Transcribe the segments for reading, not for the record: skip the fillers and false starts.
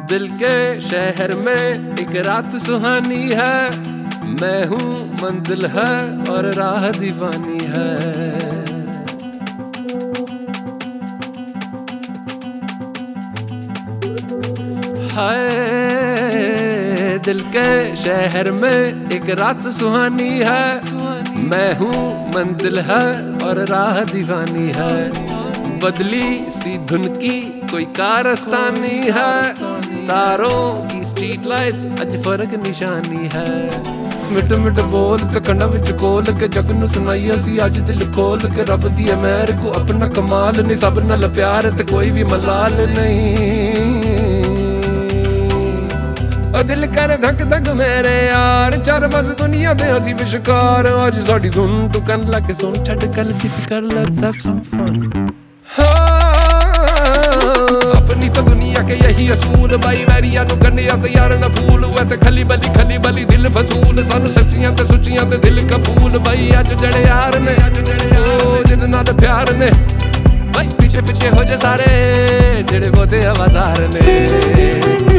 दिल के शहर में एक रात सुहानी है, मैं हूँ मंजिल है और राह दीवानी है। हाय दिल के शहर में एक रात सुहानी है, मैं हूँ मंजिल है और राह दीवानी है। बदली सी धुन की कोई कारस्तानी है, तारों की स्ट्रीट लाइट्स अज फर्क निशानी है। मिट मिट बोल के कंडा विच कोल के जग नूं सुनाई असी अज दिल खोल के, रब दी मेहर को अपना कमाल नहीं, सब नाल प्यार ते कोई भी मलाल नहीं। दिल कर धक धक मेरे यार, चार बस दुनिया दे असी विशकार, अज साडी धुन तू कन लग सुन छड़ कल की फिकर, लेट्स हैव सम फन। अपनी तो दुनिया के यही असूल, भाई वैरिया नु कन्या ते यार ना भूल, हुए ते खली बली दिल फसूल, सानू सच्चियां ते सुच्चियां ते दिल कबूल। भाई अज जड़े यार ने ओ जिन नाल प्यार ने, भाई पीछे पीछे हो जा सारे जड़े बोते हवासार ने।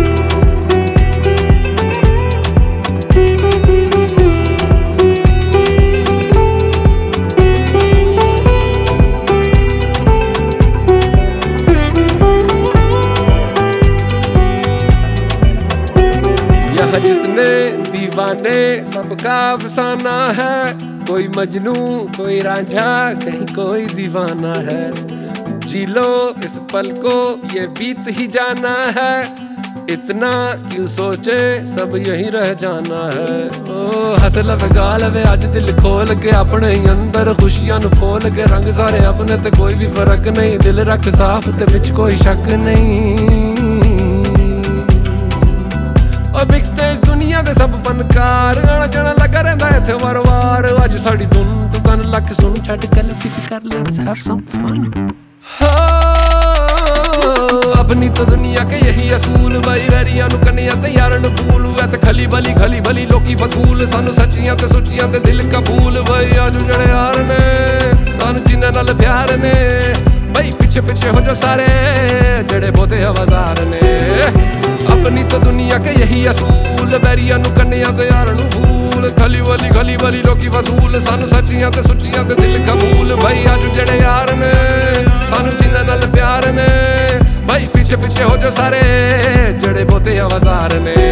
जितने दीवाने सबका अफसाना है, कोई मजनू कोई रांझा कहीं कोई दीवाना है। जी लो इस पल को ये बीत ही जाना है, इतना क्यों सोचे सब यही रह जाना है। ओ हंस लवे गा लवे अज दिल खोल के, अपने अंदर खुशियां नु खोल के, रंग सारे अपने ते कोई भी फर्क नहीं, दिल रख साफ ते विच कोई शक नहीं। बिग स्टेज दुनिया दे सब फनकार, आना जाना लगा रहिंदा इत्थे वार वार, अज साडी धुन तू कन लग सुन छड़ कल की फिकर, लेट्स हैव सम फन। अपनी तो दुनिया के यही असूल, भाई वैरिया नु कन्या ते यार नु भूल, हुए ते खली बली लोकी फसूल, सानू सच्चियां ते सुच्चियां ते दिल कबूल। भाई अज जड़े यार ने सानू जिन्हां नाल प्यार ने, भाई पीछे पीछे हो जा सारे जड़े बोते हवासार ने। अपनी तो दुनिया के यही असूल, बैरिया नु कन्या ते यार नु भूल, खली बली लोकी फसूल, सानू सच्चियां ते सुच्चियां ते दिल कबूल। भाई अज जड़े यार ने सानू जिन्हां नाल प्यार ने, भाई पीछे पीछे हो जा सारे जड़े बोते हवासार ने।